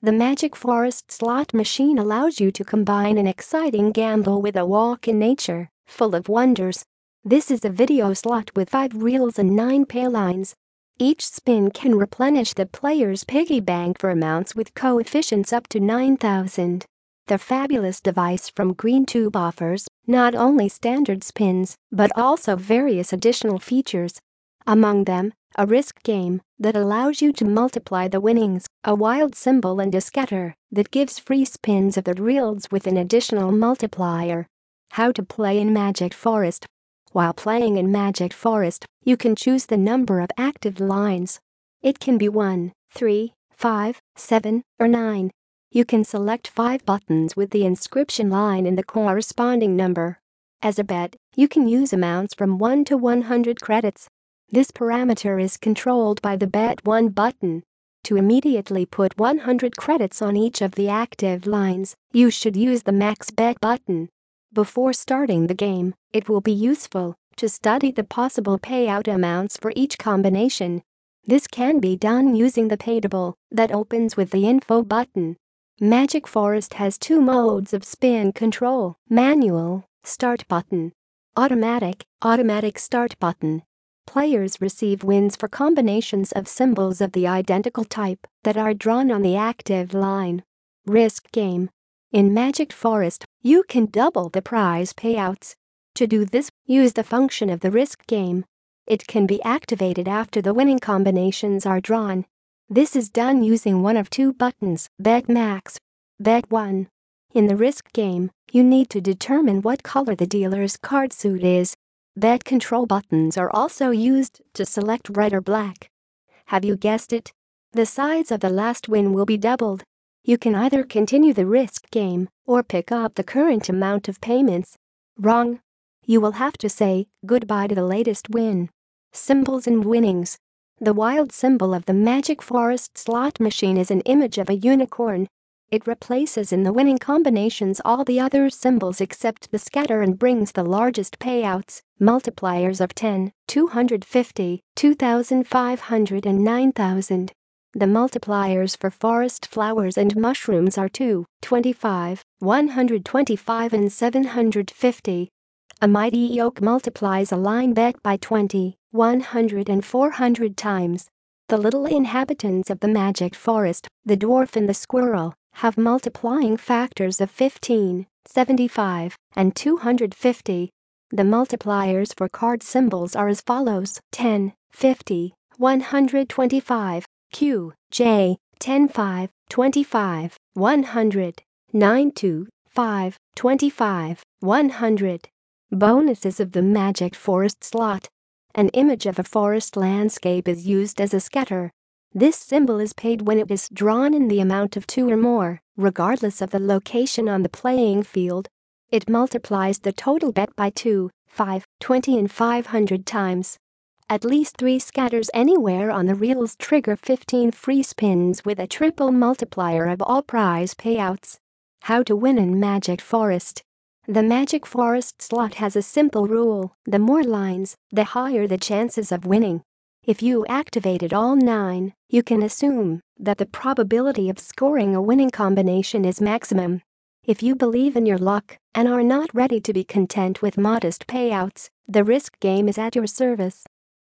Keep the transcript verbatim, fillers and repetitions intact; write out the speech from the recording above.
The Magic Forest slot machine allows you to combine an exciting gamble with a walk in nature, full of wonders. This is a video slot with five reels and nine pay lines. Each spin can replenish the player's piggy bank for amounts with coefficients up to nine thousand. The fabulous device from GreenTube offers not only standard spins but also various additional features. Among them, a risk game that allows you to multiply the winnings, a wild symbol and a scatter that gives free spins of the reels with an additional multiplier. How to play in Magic Forest. While playing in Magic Forest, you can choose the number of active lines. It can be one, three, five, seven, or nine. You can select five buttons with the inscription line in the corresponding number. As a bet, you can use amounts from one to one hundred credits. This parameter is controlled by the Bet one button. To immediately put one hundred credits on each of the active lines, you should use the Max Bet button. Before starting the game, it will be useful to study the possible payout amounts for each combination. This can be done using the Payable that opens with the Info button. Magic Forest has two modes of spin control: Manual, Start button; Automatic, Automatic Start button. Players receive wins for combinations of symbols of the identical type that are drawn on the active line. Risk game. In Magic Forest, you can double the prize payouts. To do this, use the function of the risk game. It can be activated after the winning combinations are drawn. This is done using one of two buttons: Bet Max, Bet one. In the risk game, you need to determine what color the dealer's card suit is. Bet Control buttons are also used to select red or black. Have you guessed it? The sides of the last win will be doubled. You can either continue the risk game or pick up the current amount of payments. Wrong. You will have to say goodbye to the latest win. Symbols and winnings. The wild symbol of the Magic Forest slot machine is an image of a unicorn. It replaces in the winning combinations all the other symbols except the scatter and brings the largest payouts, multipliers of ten, two hundred fifty, two thousand five hundred and nine thousand. The multipliers for forest flowers and mushrooms are two, twenty-five, one hundred twenty-five and seven hundred fifty. A mighty oak multiplies a line bet by twenty, one hundred and four hundred times. The little inhabitants of the Magic Forest, the dwarf and the squirrel, have multiplying factors of fifteen, seventy-five, and two hundred fifty. The multipliers for card symbols are as follows: ten, fifty, one hundred twenty-five, Q, J, ten, five, twenty-five, one hundred, nine, two, five, twenty-five, one hundred. Bonuses of the Magic Forest slot. An image of a forest landscape is used as a scatter. This symbol is paid when it is drawn in the amount of two or more, regardless of the location on the playing field. It multiplies the total bet by two, five, twenty and five hundred times. At least three scatters anywhere on the reels trigger fifteen free spins with a triple multiplier of all prize payouts. How to win in Magic Forest. The Magic Forest slot has a simple rule: the more lines, the higher the chances of winning. If you activated all nine, you can assume that the probability of scoring a winning combination is maximum. If you believe in your luck and are not ready to be content with modest payouts, the risk game is at your service.